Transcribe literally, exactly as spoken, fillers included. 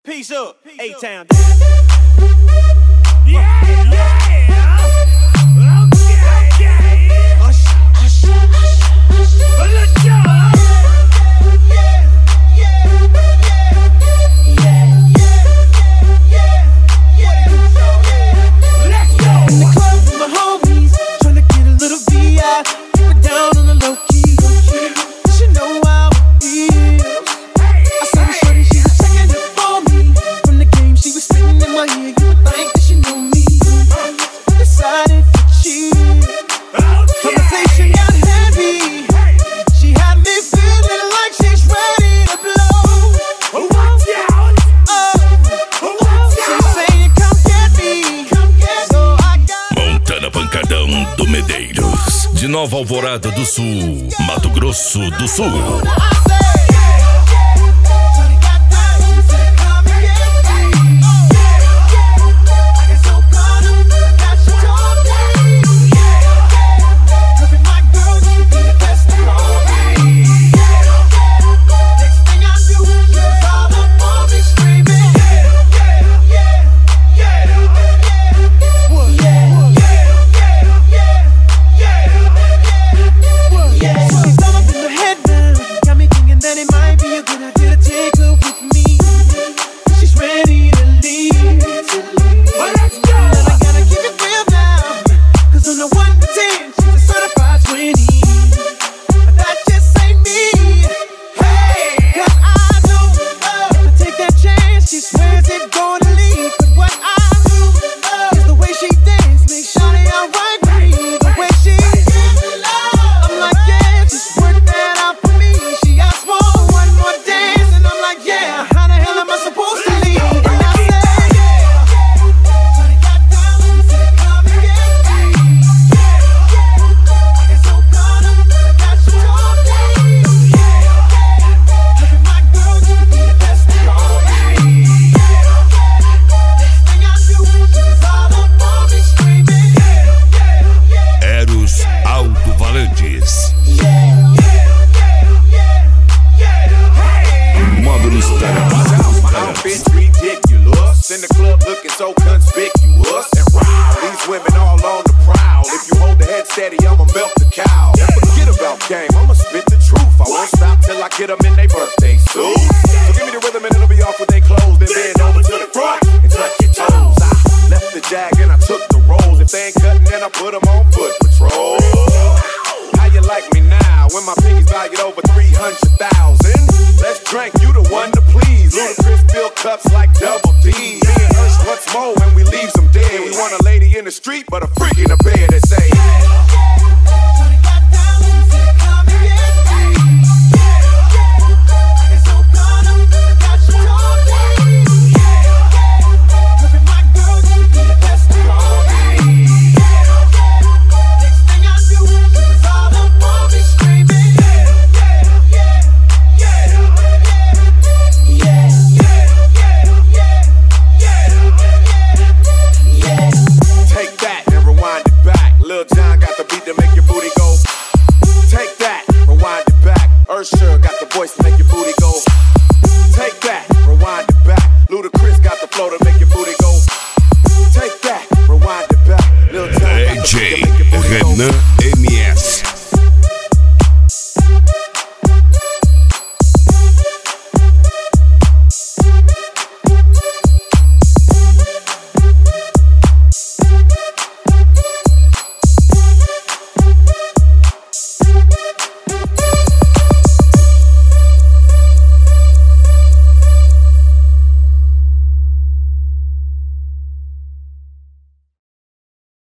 Peace up, A-Town. Yeah, yeah. Okay, yeah. Hush, hush, hush, hush. But let's go. De Nova Alvorada do Sul, Mato Grosso do Sul. In the club looking so conspicuous and wild. These women all on the prowl. If you hold the head steady, I'ma milk the cow. And forget about game, I'ma spit the truth. I won't stop till I get them in their birthday suits. So give me the rhythm and it'll be off with they clothes. Then bend over to the front and touch your toes. I left the jag and I took the rolls. If they ain't cutting, then I put them on foot patrol. How you like me now when my pinky's valued over three hundred thousand? Let's drink, you the one to please. Ludacris fill cups like double D. Me and us once more when we leave them dead. We want a lady in the street, but a freak in the bed that say Usher got the voice to make your booty go. Take that, rewind it back. Ludacris got the flow to make your booty go. Take that, rewind it back. Lil Jon got the beat to make your booty go.